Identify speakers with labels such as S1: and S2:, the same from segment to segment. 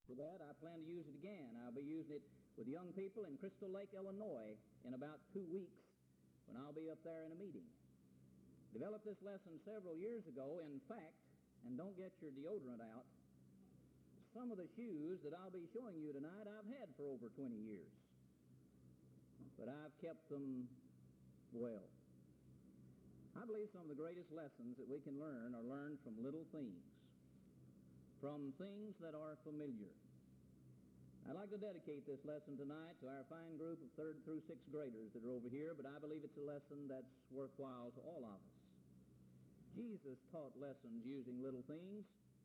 S1: For that, I plan to use it again. I'll be using it with young people in Crystal Lake, Illinois, in about 2 weeks when I'll be up there in a meeting. Developed this lesson several years ago. In fact, and don't get your deodorant out, some of the shoes that I'll be showing you tonight I've had for over 20 years. But I've kept them well. I believe some of the greatest lessons that we can learn are learned from little things, from things that are familiar. I'd like to dedicate this lesson tonight to our fine group of 3rd through 6th graders that are over here, but I believe it's a lesson that's worthwhile to all of us. Jesus taught lessons using little things.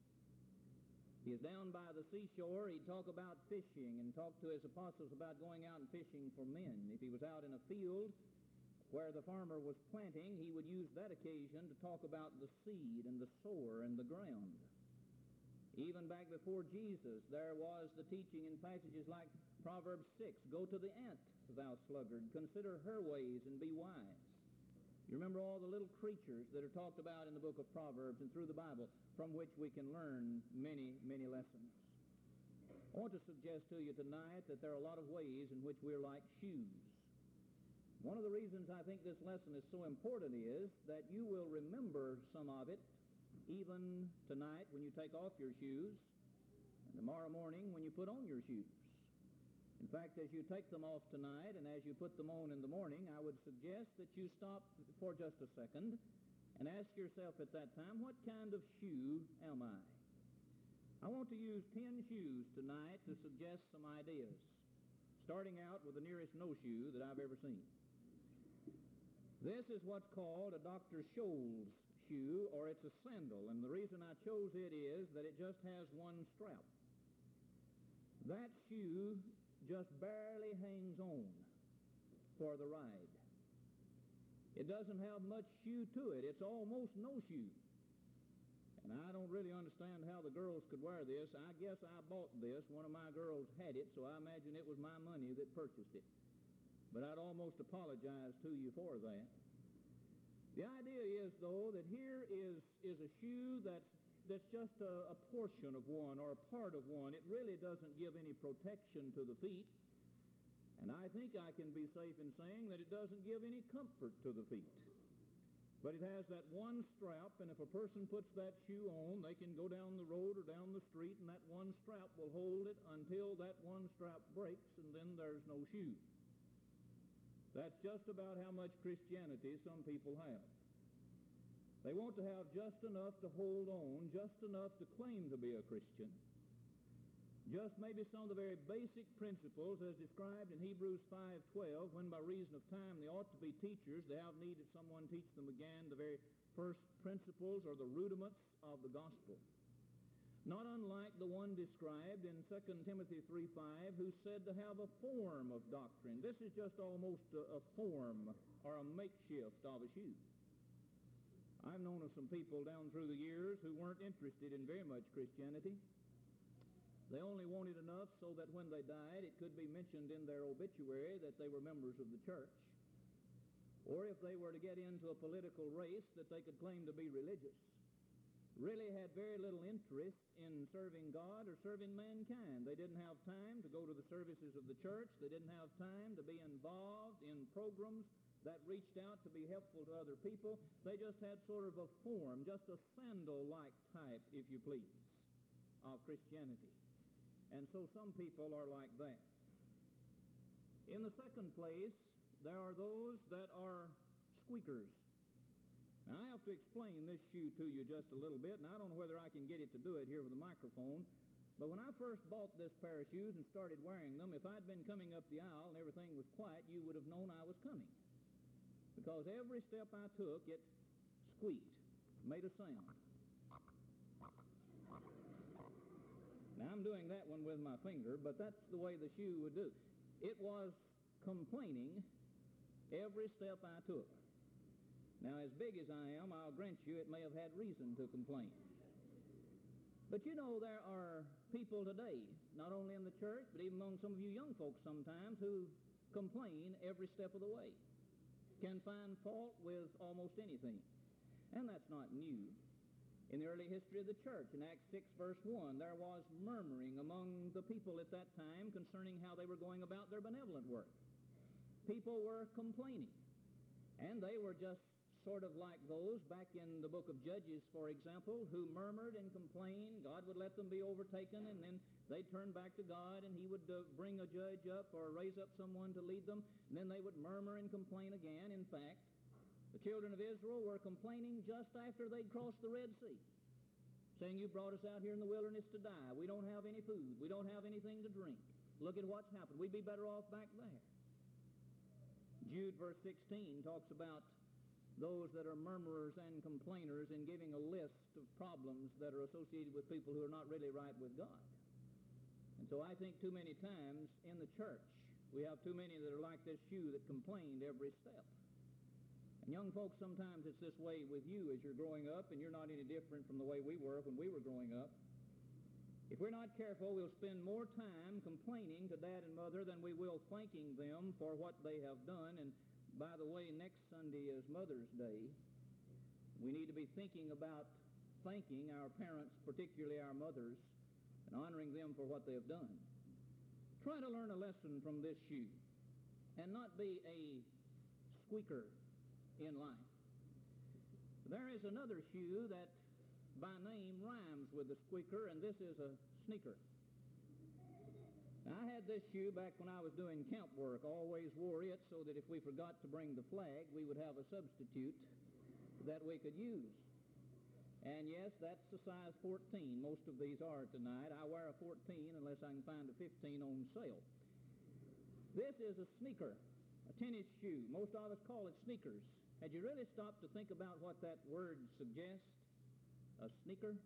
S1: He is down by the seashore. He'd talk about fishing and talk to his apostles about going out and fishing for men. If he was out in a field where the farmer was planting, he would use that occasion to talk about the seed and the sower and the ground. Even back before Jesus, there was the teaching in passages like Proverbs 6, "Go to the ant, thou sluggard, consider her ways and be wise." You remember all the little creatures that are talked about in the book of Proverbs and through the Bible, from which we can learn many, many lessons. I want to suggest to you tonight that there are a lot of ways in which we're like shoes. One of the reasons I think this lesson is so important is that you will remember some of it even tonight when you take off your shoes, and tomorrow morning when you put on your shoes. In fact, as you take them off tonight and as you put them on in the morning, I would suggest that you stop for just a second and ask yourself at that time, what kind of shoe am I? I want to use 10 shoes tonight to suggest some ideas, starting out with the nearest no shoe that I've ever seen. This is what's called a Dr. Scholl's shoe, or it's a sandal, and the reason I chose it is that it just has one strap. That shoe just barely hangs on for the ride. It doesn't have much shoe to it. It's almost no shoe. And I don't really understand how the girls could wear this. I guess I bought this. One of my girls had it, so I imagine it was my money that purchased it. But I'd almost apologize to you for that. The idea is, though, that here is a shoe that's just a portion of one or a part of one. It really doesn't give any protection to the feet. And I think I can be safe in saying that it doesn't give any comfort to the feet. But it has that one strap, and if a person puts that shoe on, they can go down the road or down the street, and that one strap will hold it until that one strap breaks, and then there's no shoe. That's just about how much Christianity some people have. They want to have just enough to hold on, just enough to claim to be a Christian. Just maybe some of the very basic principles as described in Hebrews 5:12, when by reason of time they ought to be teachers, they have need that someone teach them again the very first principles or the rudiments of the gospel. Not unlike the one described in 2 Timothy 3:5, who's said to have a form of doctrine. This is just almost a form or a makeshift of a shoe. I've known of some people down through the years who weren't interested in very much Christianity. They only wanted enough so that when they died it could be mentioned in their obituary that they were members of the church. Or if they were to get into a political race, that they could claim to be religious. Really had very little interest in serving God or serving mankind. They didn't have time to go to the services of the church. They didn't have time to be involved in programs that reached out to be helpful to other people. They just had sort of a form, just a sandal-like type, if you please, of Christianity. And so some people are like that. In the second place, there are those that are squeakers. Now, I have to explain this shoe to you just a little bit, and I don't know whether I can get it to do it here with a microphone, but when I first bought this pair of shoes and started wearing them, if I'd been coming up the aisle and everything was quiet, you would have known I was coming. Because every step I took, it squeaked, made a sound. Now, I'm doing that one with my finger, but that's the way the shoe would do. It was complaining every step I took. Now, as big as I am, I'll grant you it may have had reason to complain. But you know, there are people today, not only in the church, but even among some of you young folks sometimes, who complain every step of the way, can find fault with almost anything. And that's not new. In the early history of the church, in Acts 6, verse 1, there was murmuring among the people at that time concerning how they were going about their benevolent work. People were complaining, and they were just sort of like those back in the book of Judges, for example, who murmured and complained. God would let them be overtaken, and then they'd turn back to God, and He would bring a judge up or raise up someone to lead them, and then they would murmur and complain again. In fact, the children of Israel were complaining just after they'd crossed the Red Sea, saying, "You brought us out here in the wilderness to die. We don't have any food. We don't have anything to drink. Look at what's happened. We'd be better off back there." Jude, verse 16, talks about those that are murmurers and complainers in giving a list of problems that are associated with people who are not really right with God. And so I think too many times in the church, we have too many that are like this shoe that complained every step. And young folks, sometimes it's this way with you as you're growing up, and you're not any different from the way we were when we were growing up. If we're not careful, we'll spend more time complaining to Dad and Mother than we will thanking them for what they have done. And by the way, next Sunday is Mother's Day. We need to be thinking about thanking our parents, particularly our mothers, and honoring them for what they have done. Try to learn a lesson from this shoe and not be a squeaker in life. There is another shoe that by name rhymes with the squeaker, and this is a sneaker. Now, I had this shoe back when I was doing camp work. Always wore it so that if we forgot to bring the flag, we would have a substitute that we could use. And yes, that's the size 14. Most of these are tonight. I wear a 14 unless I can find a 15 on sale. This is a sneaker, a tennis shoe. Most of us call it sneakers. Had you really stopped to think about what that word suggests? A sneaker?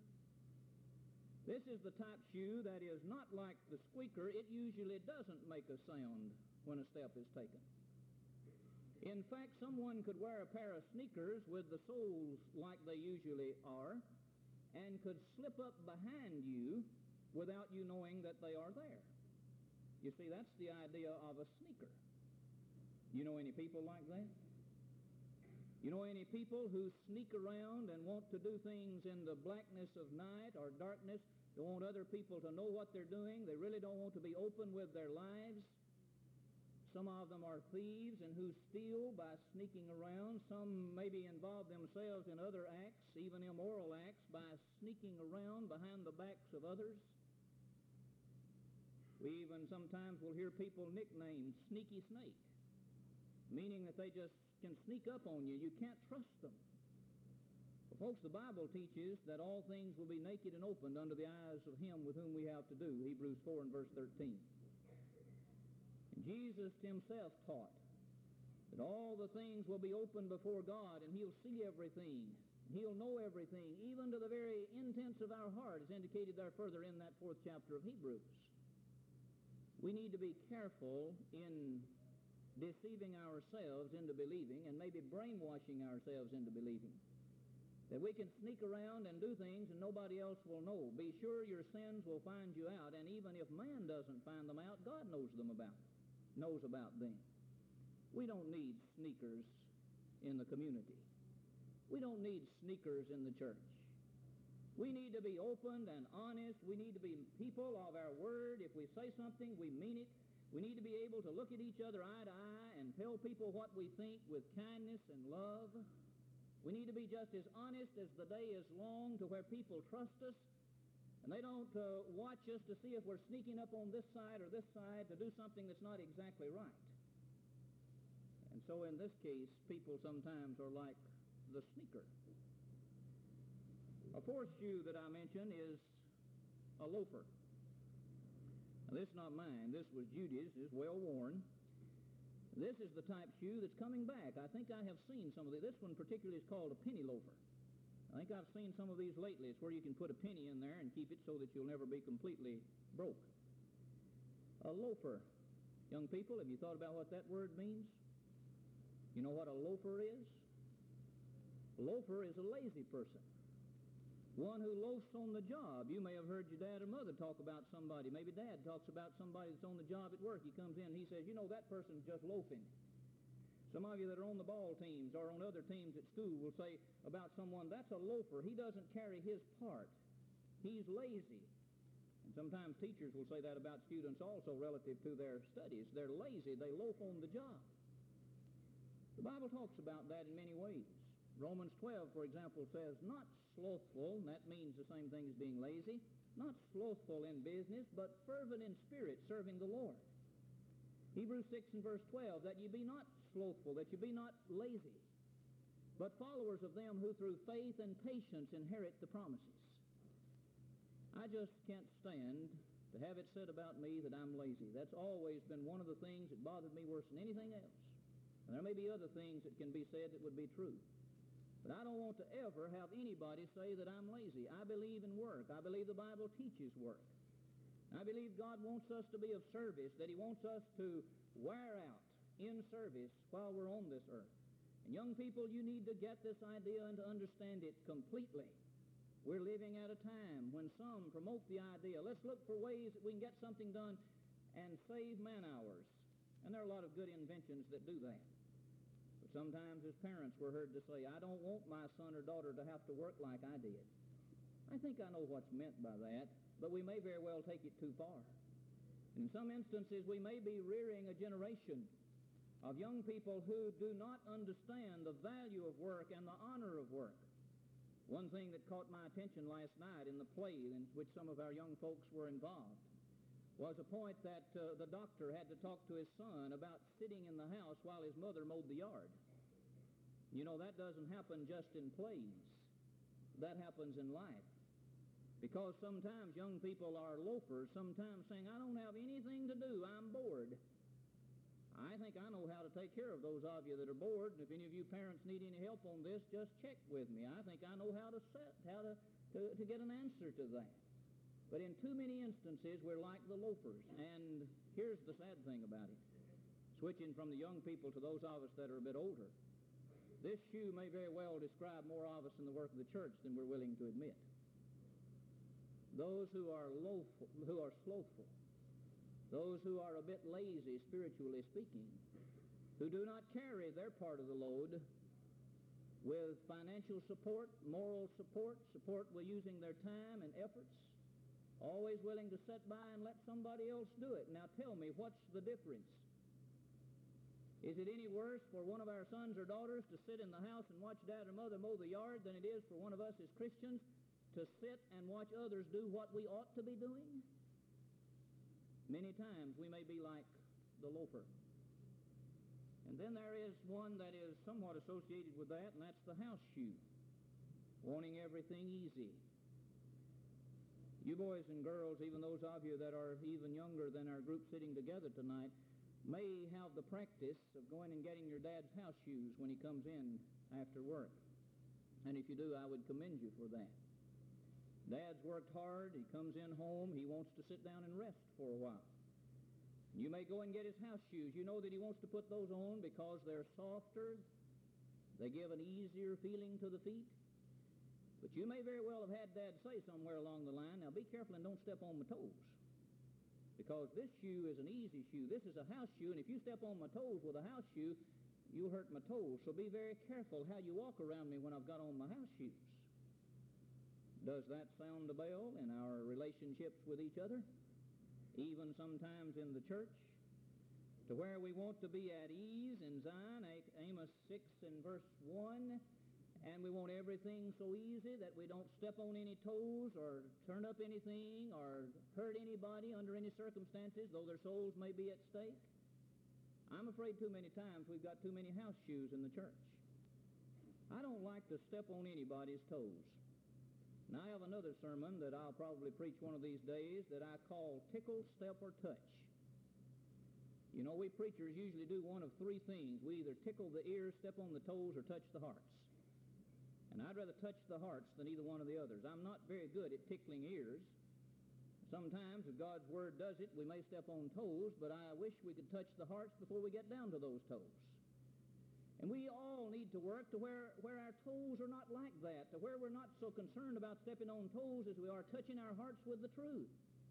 S1: This is the type shoe that is not like the squeaker. It usually doesn't make a sound when a step is taken. In fact, someone could wear a pair of sneakers with the soles like they usually are and could slip up behind you without you knowing that they are there. You see, that's the idea of a sneaker. You know any people like that? You know any people who sneak around and want to do things in the blackness of night or darkness, don't want other people to know what they're doing? They really don't want to be open with their lives. Some of them are thieves and who steal by sneaking around. Some maybe involve themselves in other acts, even immoral acts, by sneaking around behind the backs of others. We even sometimes will hear people nicknamed Sneaky Snake, meaning that they just can sneak up on you. You can't trust them. Well, folks, the Bible teaches that all things will be naked and opened under the eyes of Him with whom we have to do, Hebrews 4 and verse 13. And Jesus Himself taught that all the things will be opened before God, and He'll see everything. He'll know everything, even to the very intents of our heart, as indicated there further in that 4th chapter of Hebrews. We need to be careful in deceiving ourselves into believing and maybe brainwashing ourselves into believing that we can sneak around and do things and nobody else will know. Be sure your sins will find you out, and even if man doesn't find them out, God knows about them. We don't need sneakers in the community. We don't need sneakers in the church. We need to be open and honest. We need to be people of our word. If we say something, we mean it. We need to be able to look at each other eye to eye and tell people what we think with kindness and love. We need to be just as honest as the day is long, to where people trust us and they don't watch us to see if we're sneaking up on this side or this side to do something that's not exactly right. And so in this case, people sometimes are like the sneaker. A fourth shoe that I mentioned is a loafer. Now, this is not mine. This was Judy's. It's well worn. This is the type shoe that's coming back. I think I have seen some of these. This one particularly is called a penny loafer. I think I've seen some of these lately. It's where you can put a penny in there and keep it so that you'll never be completely broke. A loafer. Young people, have you thought about what that word means? You know what a loafer is? A loafer is a lazy person. One who loafs on the job. You may have heard your dad or mother talk about somebody. Maybe dad talks about somebody that's on the job at work. He comes in and he says, you know, that person's just loafing. Some of you that are on the ball teams or on other teams at school will say about someone, that's a loafer. He doesn't carry his part. He's lazy. And sometimes teachers will say that about students also relative to their studies. They're lazy. They loaf on the job. The Bible talks about that in many ways. Romans 12, for example, says, not slothful, and that means the same thing as being lazy, not slothful in business, but fervent in spirit, serving the Lord. Hebrews 6 and verse 12, that ye be not slothful, that ye be not lazy, but followers of them who through faith and patience inherit the promises. I just can't stand to have it said about me that I'm lazy. That's always been one of the things that bothered me worse than anything else. And there may be other things that can be said that would be true. But I don't want to ever have anybody say that I'm lazy. I believe in work. I believe the Bible teaches work. I believe God wants us to be of service, that He wants us to wear out in service while we're on this earth. And young people, you need to get this idea and to understand it completely. We're living at a time when some promote the idea, let's look for ways that we can get something done and save man-hours. And there are a lot of good inventions that do that. But sometimes as parents we're heard to say, I don't want my son or daughter to have to work like I did. I think I know what's meant by that, but we may very well take it too far. In some instances, we may be rearing a generation of young people who do not understand the value of work and the honor of work. One thing that caught my attention last night in the play in which some of our young folks were involved was a point that the doctor had to talk to his son about sitting in the house while his mother mowed the yard. You know, that doesn't happen just in plays. That happens in life. Because sometimes young people are loafers, sometimes saying, I don't have anything to do, I'm bored. I think I know how to take care of those of you that are bored, and if any of you parents need any help on this, just check with me. I think I know how to get an answer to that. But in too many instances, we're like the loafers. And here's the sad thing about it. Switching from the young people to those of us that are a bit older, this shoe may very well describe more of us in the work of the church than we're willing to admit. Those who are slothful, those who are a bit lazy, spiritually speaking, who do not carry their part of the load with financial support, moral support with using their time and efforts, always willing to sit by and let somebody else do it. Now tell me, what's the difference? Is it any worse for one of our sons or daughters to sit in the house and watch dad or mother mow the yard than it is for one of us as Christians to sit and watch others do what we ought to be doing? Many times we may be like the loafer. And then there is one that is somewhat associated with that, and that's the house shoe, wanting everything easy. You boys and girls, even those of you that are even younger than our group sitting together tonight, may have the practice of going and getting your dad's house shoes when he comes in after work. And if you do, I would commend you for that. Dad's worked hard, he comes in home, he wants to sit down and rest for a while. You may go and get his house shoes. You know that he wants to put those on because they're softer, they give an easier feeling to the feet. But you may very well have had Dad say somewhere along the line, now be careful and don't step on my toes. Because this shoe is an easy shoe. This is a house shoe, and if you step on my toes with a house shoe, you'll hurt my toes. So be very careful how you walk around me when I've got on my house shoes. Does that sound a bell in our relationships with each other? Even sometimes in the church, to where we want to be at ease in Zion, Amos 6 and verse 1, and we want everything so easy that we don't step on any toes or turn up anything or hurt anybody under any circumstances, though their souls may be at stake. I'm afraid too many times we've got too many house shoes in the church. I don't like to step on anybody's toes. Now, I have another sermon that I'll probably preach one of these days that I call Tickle, Step, or Touch. You know, we preachers usually do one of three things. We either tickle the ears, step on the toes, or touch the hearts. And I'd rather touch the hearts than either one of the others. I'm not very good at tickling ears. Sometimes, if God's Word does it, we may step on toes, but I wish we could touch the hearts before we get down to those toes. And we all need to work to where our toes are not like that, to where we're not so concerned about stepping on toes as we are touching our hearts with the truth.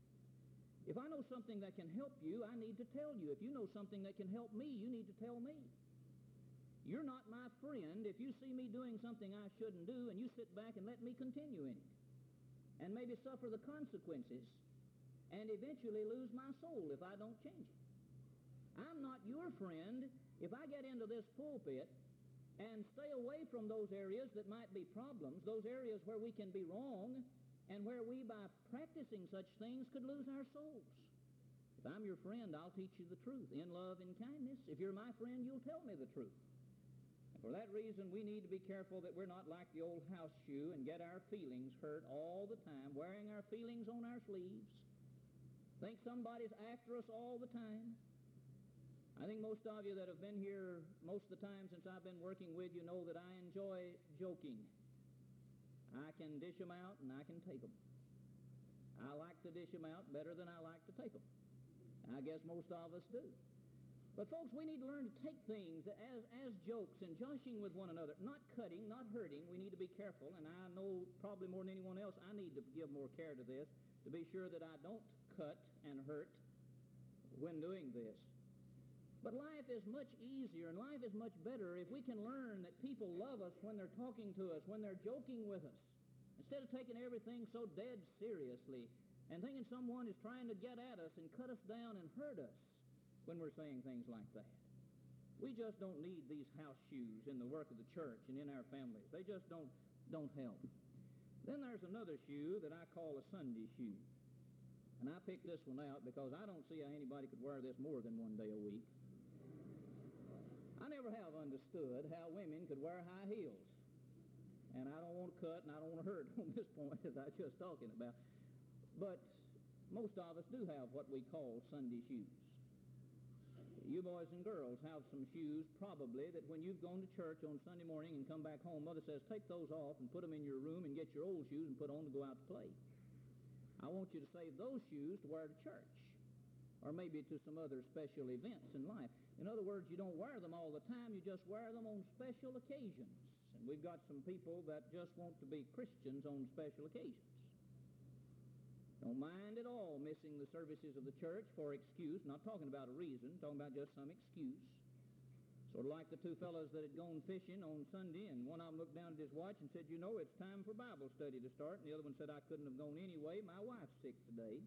S1: If I know something that can help you, I need to tell you. If you know something that can help me, you need to tell me. You're not my friend if you see me doing something I shouldn't do and you sit back and let me continue in it and maybe suffer the consequences and eventually lose my soul if I don't change it. I'm not your friend if I get into this pulpit and stay away from those areas that might be problems, those areas where we can be wrong and where we, by practicing such things, could lose our souls. If I'm your friend, I'll teach you the truth in love and kindness. If you're my friend, you'll tell me the truth. And for that reason, we need to be careful that we're not like the old house shoe and get our feelings hurt all the time, wearing our feelings on our sleeves. Think somebody's after us all the time. I think most of you that have been here most of the time since I've been working with you know that I enjoy joking. I can dish them out and I can take them. I like to dish them out better than I like to take them. I guess most of us do. But folks, we need to learn to take things as jokes and joshing with one another, not cutting, not hurting. We need to be careful, and I know probably more than anyone else I need to give more care to this, to be sure that I don't cut and hurt when doing this. But life is much easier and life is much better if we can learn that people love us when they're talking to us, when they're joking with us, instead of taking everything so dead seriously and thinking someone is trying to get at us and cut us down and hurt us when we're saying things like that. We just don't need these house shoes in the work of the church and in our families. They just don't help. Then there's another shoe that I call a Sunday shoe. And I picked this one out because I don't see how anybody could wear this more than one day a week. I never have understood how women could wear high heels. And I don't want to cut and I don't want to hurt on this point as I was just talking about. But most of us do have what we call Sunday shoes. You boys and girls have some shoes probably that when you've gone to church on Sunday morning and come back home, Mother says, take those off and put them in your room and get your old shoes and put on to go out to play. I want you to save those shoes to wear to church or maybe to some other special events in life. In other words, you don't wear them all the time, you just wear them on special occasions. And we've got some people that just want to be Christians on special occasions. Don't mind at all missing the services of the church for excuse. Not talking about a reason, talking about just some excuse. Sort of like the two fellows that had gone fishing on Sunday, and one of them looked down at his watch and said, you know, it's time for Bible study to start. And the other one said, I couldn't have gone anyway. My wife's sick today.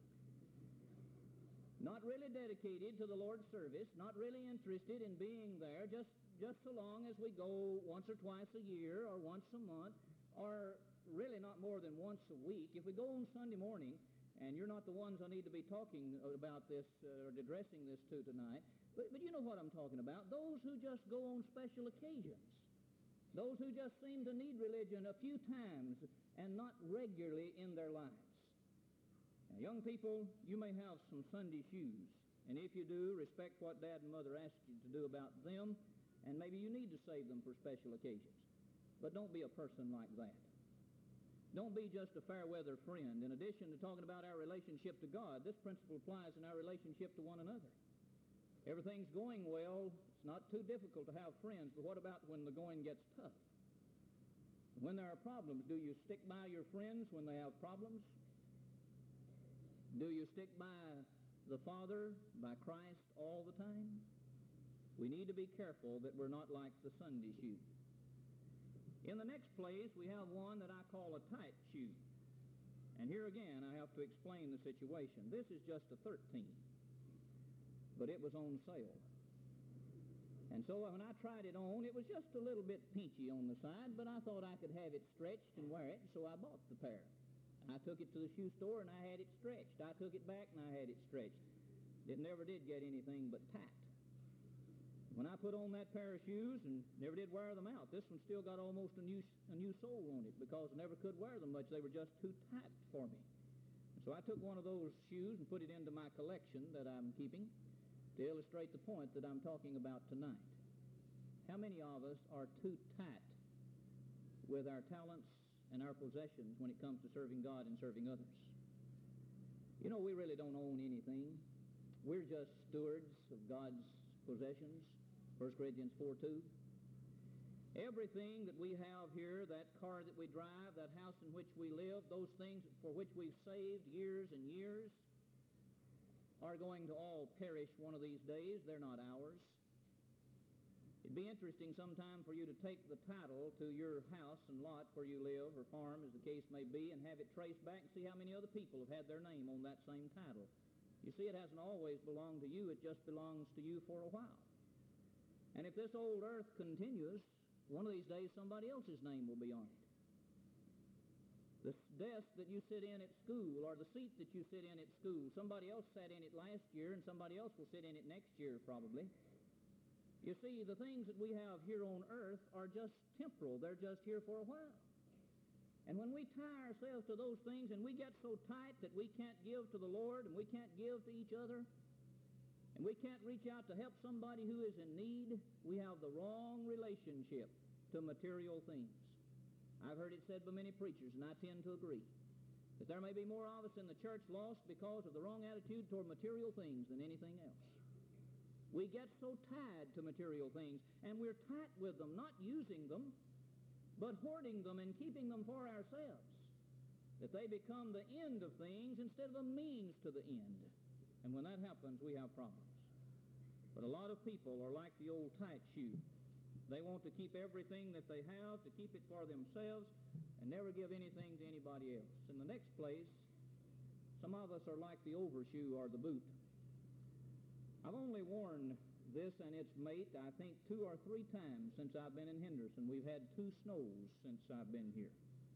S1: Not really dedicated to the Lord's service, not really interested in being there, just so long as we go once or twice a year or once a month, or really not more than once a week. If we go on Sunday morning, and you're not the ones I need to be talking about this or addressing this to tonight, but you know what I'm talking about. Those who just go on special occasions. Those who just seem to need religion a few times and not regularly in their lives. Now, young people, you may have some Sunday shoes, and if you do, respect what Dad and Mother asked you to do about them, and maybe you need to save them for special occasions. But don't be a person like that. Don't be just a fair-weather friend. In addition to talking about our relationship to God, this principle applies in our relationship to one another. Everything's going well. It's not too difficult to have friends, but what about when the going gets tough? When there are problems, do you stick by your friends when they have problems? Do you stick by the Father, by Christ all the time? We need to be careful that we're not like the Sunday shoe. In the next place, we have one that I call a tight shoe. And here again, I have to explain the situation. This is just a 13, but it was on sale. And so when I tried it on, it was just a little bit pinchy on the side, but I thought I could have it stretched and wear it, so I bought the pair. I took it to the shoe store, and I had it stretched. I took it back, and I had it stretched. It never did get anything but tight. When I put on that pair of shoes and never did wear them out, this one still got almost a new sole on it because I never could wear them much. They were just too tight for me. And so I took one of those shoes and put it into my collection that I'm keeping to illustrate the point that I'm talking about tonight. How many of us are too tight with our talents and our possessions when it comes to serving God and serving others? You know, we really don't own anything. We're just stewards of God's possessions. 1 Corinthians 4:2. Everything that we have here, that car that we drive, that house in which we live, those things for which we've saved years and years, are going to all perish one of these days. They're not ours. It'd be interesting sometime for you to take the title to your house and lot where you live, or farm, as the case may be, and have it traced back and see how many other people have had their name on that same title. You see, it hasn't always belonged to you. It just belongs to you for a while. And if this old earth continues, one of these days somebody else's name will be on it. The desk that you sit in at school, or the seat that you sit in at school, somebody else sat in it last year, and somebody else will sit in it next year probably. You see, the things that we have here on earth are just temporal. They're just here for a while. And when we tie ourselves to those things and we get so tight that we can't give to the Lord and we can't give to each other, and we can't reach out to help somebody who is in need, we have the wrong relationship to material things. I've heard it said by many preachers, and I tend to agree, that there may be more of us in the church lost because of the wrong attitude toward material things than anything else. We get so tied to material things, and we're tight with them, not using them, but hoarding them and keeping them for ourselves, that they become the end of things instead of a means to the end. And when that happens, we have problems. But a lot of people are like the old tight shoe. They want to keep everything that they have, to keep it for themselves, and never give anything to anybody else. In the next place, some of us are like the overshoe or the boot. I've only worn this and its mate, I think, 2 or 3 times since I've been in Henderson. We've had 2 snows since I've been here.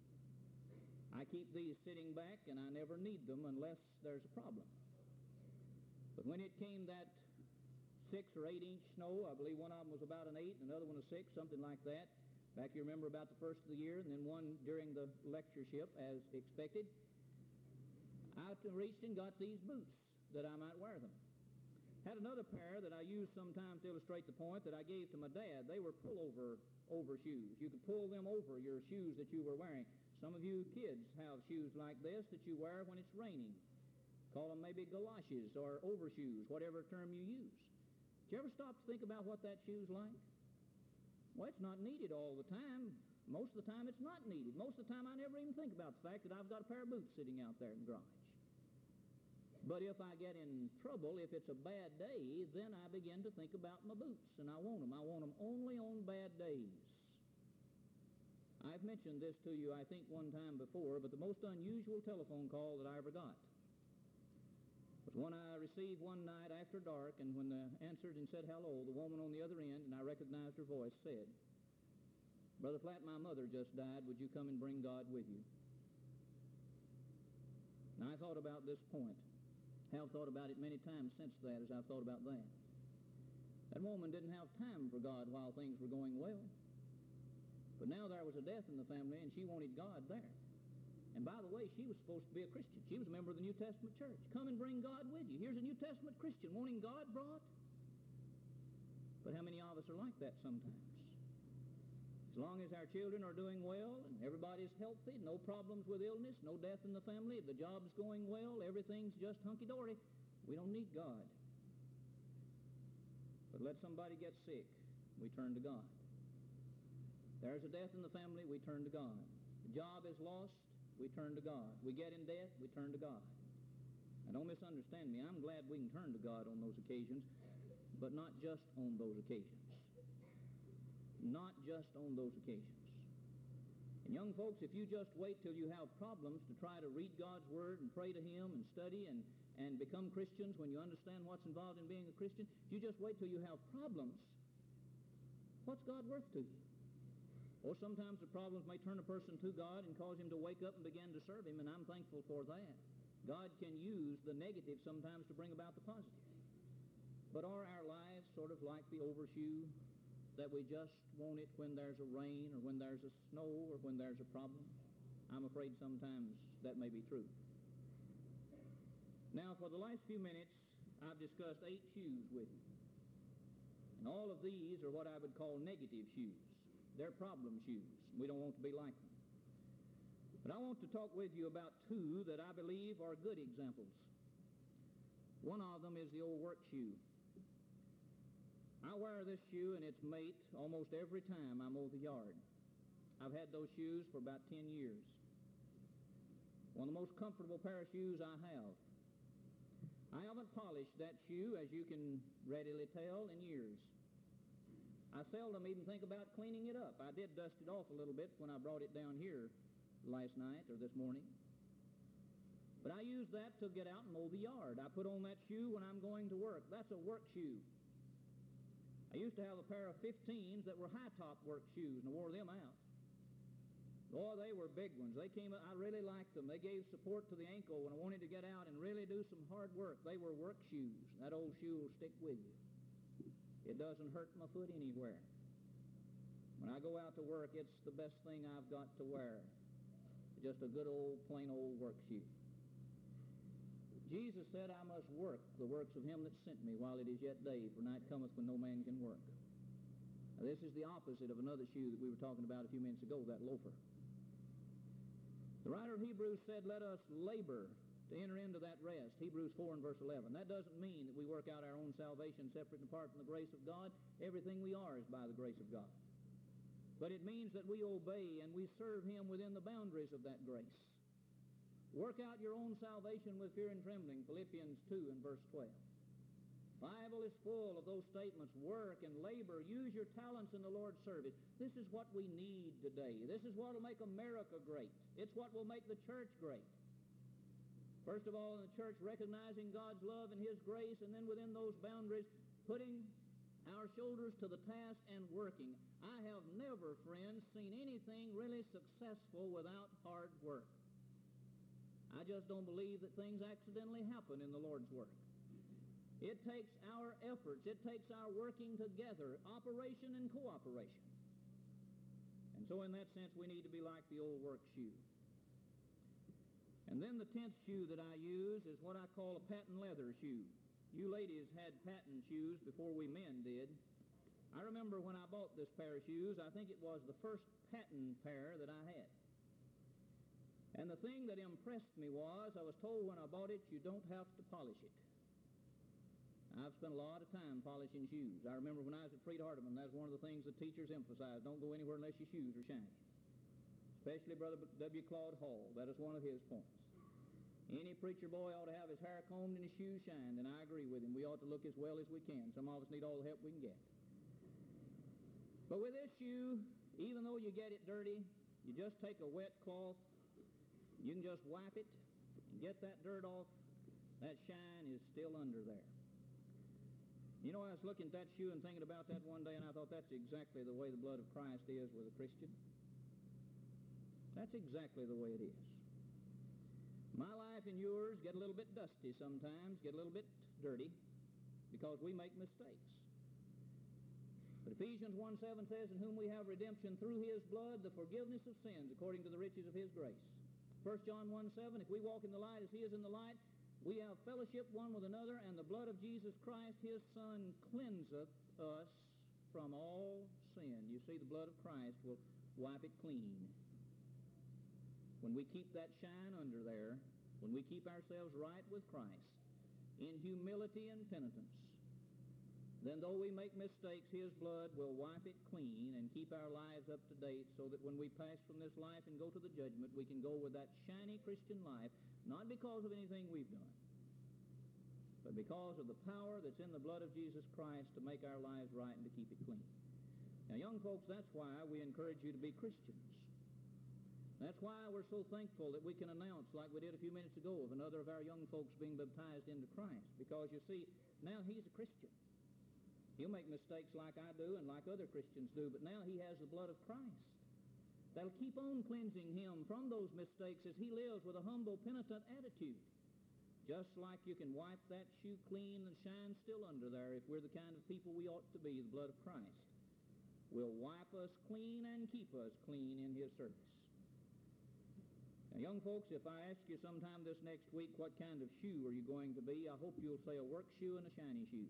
S1: I keep these sitting back, and I never need them unless there's a problem. But when it came that 6 or 8 inch snow, I believe one of them was about an 8 and another one a 6, something like that. Back, you remember, about the first of the year, and then one during the lectureship, as expected. I reached and got these boots that I might wear them. Had another pair that I used sometimes to illustrate the point that I gave to my dad. They were pullover shoes. You could pull them over your shoes that you were wearing. Some of you kids have shoes like this that you wear when it's raining. Call them maybe galoshes or overshoes, whatever term you use. Did you ever stop to think about what that shoe's like? Well, it's not needed all the time. Most of the time it's not needed. Most of the time I never even think about the fact that I've got a pair of boots sitting out there in the garage. But if I get in trouble, if it's a bad day, then I begin to think about my boots, and I want them. I want them only on bad days. I've mentioned this to you, I think, one time before, but the most unusual telephone call that I ever got was one I received one night after dark, and when I answered and said hello, the woman on the other end, and I recognized her voice, said, "Brother Flatt, my mother just died. Would you come and bring God with you?" Now, I thought about this point. I have thought about it many times since that, as I've thought about that. That woman didn't have time for God while things were going well. But now there was a death in the family, and she wanted God there. And by the way, she was supposed to be a Christian. She was a member of the New Testament church. Come and bring God with you. Here's a New Testament Christian wanting God brought. But how many of us are like that sometimes? As long as our children are doing well and everybody's healthy, no problems with illness, no death in the family, the job's going well, everything's just hunky-dory, we don't need God. But let somebody get sick, we turn to God. There's a death in the family, we turn to God. The job is lost, we turn to God. We get in debt, we turn to God. Now, don't misunderstand me. I'm glad we can turn to God on those occasions, but not just on those occasions. Not just on those occasions. And young folks, if you just wait till you have problems to try to read God's Word and pray to Him and study and become Christians when you understand what's involved in being a Christian, if you just wait till you have problems, what's God worth to you? Or sometimes the problems may turn a person to God and cause him to wake up and begin to serve Him, and I'm thankful for that. God can use the negative sometimes to bring about the positive. But are our lives sort of like the overshoe, that we just want it when there's a rain or when there's a snow or when there's a problem? I'm afraid sometimes that may be true. Now, for the last few minutes, I've discussed 8 shoes with you. And all of these are what I would call negative shoes. They're problem shoes. We don't want to be like them. But I want to talk with you about 2 that I believe are good examples. One of them is the old work shoe. I wear this shoe and its mate almost every time I mow the yard. I've had those shoes for about 10 years. One of the most comfortable pair of shoes I have. I haven't polished that shoe, as you can readily tell, in years. I seldom even think about cleaning it up. I did dust it off a little bit when I brought it down here last night or this morning. But I use that to get out and mow the yard. I put on that shoe when I'm going to work. That's a work shoe. I used to have a pair of 15s that were high-top work shoes, and I wore them out. Boy, they were big ones. I really liked them. They gave support to the ankle when I wanted to get out and really do some hard work. They were work shoes. That old shoe will stick with you. It doesn't hurt my foot anywhere. When I go out to work, it's the best thing I've got to wear. Just a good old, plain old work shoe. Jesus said, I must work the works of him that sent me while it is yet day, for night cometh when no man can work. Now, this is the opposite of another shoe that we were talking about a few minutes ago, that loafer. The writer of Hebrews said, let us labor to enter into that rest, Hebrews 4 and verse 11. That doesn't mean that we work out our own salvation separate and apart from the grace of God. Everything we are is by the grace of God. But it means that we obey and we serve him within the boundaries of that grace. Work out your own salvation with fear and trembling, Philippians 2 and verse 12. The Bible is full of those statements. Work and labor. Use your talents in the Lord's service. This is what we need today. This is what will make America great. It's what will make the church great. First of all, in the church, recognizing God's love and his grace, and then within those boundaries, putting our shoulders to the task and working. I have never, friends, seen anything really successful without hard work. I just don't believe that things accidentally happen in the Lord's work. It takes our efforts. It takes our working together, operation and cooperation. And so in that sense, we need to be like the old work shoe. And then the 10th shoe that I use is what I call a patent leather shoe. You ladies had patent shoes before we men did. I remember when I bought this pair of shoes, I think it was the first patent pair that I had. And the thing that impressed me was, I was told when I bought it, you don't have to polish it. I've spent a lot of time polishing shoes. I remember when I was at Freed Hardeman, that's one of the things the teachers emphasized. Don't go anywhere unless your shoes are shiny. Especially Brother W. Claude Hall. That is one of his points. Any preacher boy ought to have his hair combed and his shoes shined, and I agree with him. We ought to look as well as we can. Some of us need all the help we can get. But with this shoe, even though you get it dirty, you just take a wet cloth, you can just wipe it and get that dirt off. That shine is still under there. You know, I was looking at that shoe and thinking about that one day, and I thought that's exactly the way the blood of Christ is with a Christian. That's exactly the way it is. My life and yours get a little bit dusty sometimes, get a little bit dirty, because we make mistakes. But Ephesians 1:7 says, in whom we have redemption through his blood, the forgiveness of sins, according to the riches of his grace. 1 John 1:7, if we walk in the light as he is in the light, we have fellowship one with another, and the blood of Jesus Christ, his Son, cleanseth us from all sin. You see, the blood of Christ will wipe it clean. When we keep that shine under there, when we keep ourselves right with Christ, in humility and penitence, then though we make mistakes, his blood will wipe it clean and keep our lives up to date so that when we pass from this life and go to the judgment, we can go with that shiny Christian life, not because of anything we've done, but because of the power that's in the blood of Jesus Christ to make our lives right and to keep it clean. Now, young folks, that's why we encourage you to be Christians. That's why we're so thankful that we can announce, like we did a few minutes ago, of another of our young folks being baptized into Christ, because you see, now he's a Christian. He'll make mistakes like I do and like other Christians do, but now he has the blood of Christ that'll keep on cleansing him from those mistakes as he lives with a humble, penitent attitude. Just like you can wipe that shoe clean and shine still under there, if we're the kind of people we ought to be, the blood of Christ will wipe us clean and keep us clean in his service. Now, young folks, if I ask you sometime this next week what kind of shoe are you going to be, I hope you'll say a work shoe and a shiny shoe.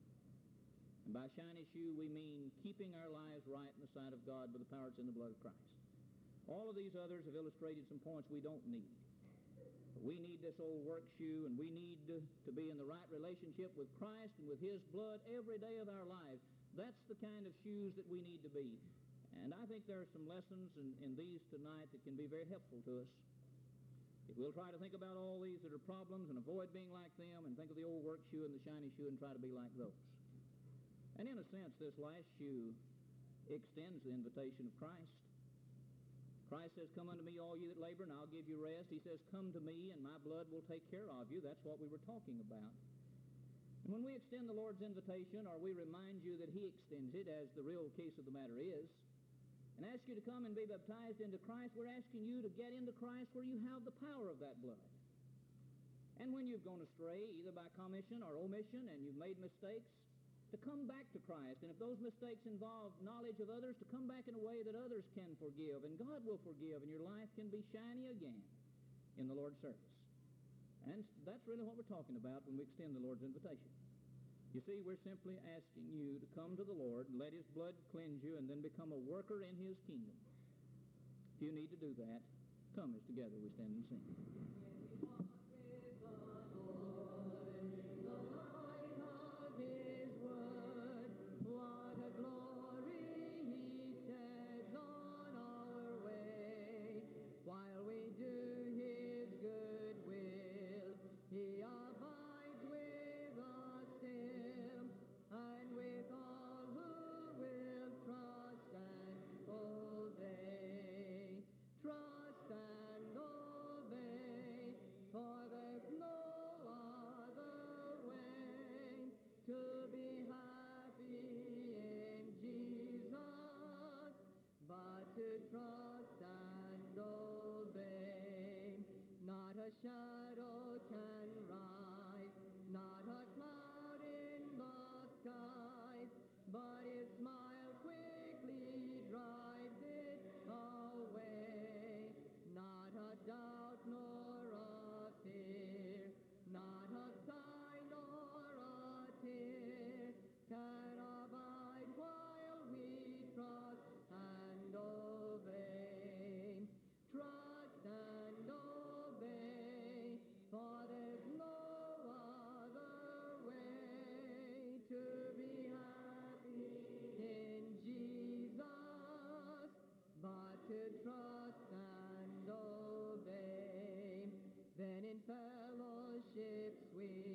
S1: And by shiny shoe, we mean keeping our lives right in the sight of God by the power that's in the blood of Christ. All of these others have illustrated some points we don't need. But we need this old work shoe, and we need to be in the right relationship with Christ and with his blood every day of our lives. That's the kind of shoes that we need to be. And I think there are some lessons in these tonight that can be very helpful to us. If we'll try to think about all these that are problems and avoid being like them, and think of the old work shoe and the shiny shoe and try to be like those. And in a sense, this last shoe extends the invitation of Christ. Christ says, "Come unto me, all you that labor, and I'll give you rest." He says, "Come to me, and my blood will take care of you." That's what we were talking about. And when we extend the Lord's invitation, or we remind you that He extends it, as the real case of the matter is, and ask you to come and be baptized into Christ, we're asking you to get into Christ where you have the power of that blood. And when you've gone astray, either by commission or omission, and you've made mistakes, to come back to Christ. And if those mistakes involve knowledge of others, to come back in a way that others can forgive, and God will forgive, and your life can be shiny again in the Lord's service. And that's really what we're talking about when we extend the Lord's invitation. You see, we're simply asking you to come to the Lord and let His blood cleanse you and then become a worker in His kingdom. If you need to do that, come as together we stand and sing.
S2: Shadow can rise, not a cloud in the skies, but His smile quickly drives it away. Not a doubt nor a fear, not a sigh nor a tear can abide while we trust and obey. Trust and obey, for there's no other way to be happy in Jesus but to trust and obey. Then in fellowship sweet